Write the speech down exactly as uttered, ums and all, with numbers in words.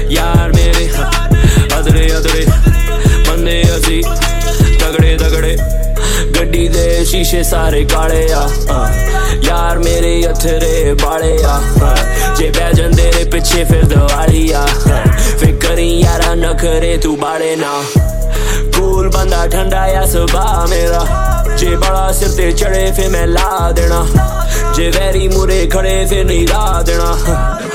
यार मेरे अदरे अदरे बंदे असी तगड़े तगड़े गड्डी दे शीशे सारे काले आ यार मेरे अथरे बाले आ जे बह जांदे ने पिछे फिर दिवाली आ फिर करी यारा नखरे तू बाड़े ना कूल बंदा ठंडा या सुबह मेरा जे बड़ा सिर ते चढ़े फिर मैं ला देना जे वैरी मुरे खड़े फिर नहीं ला देना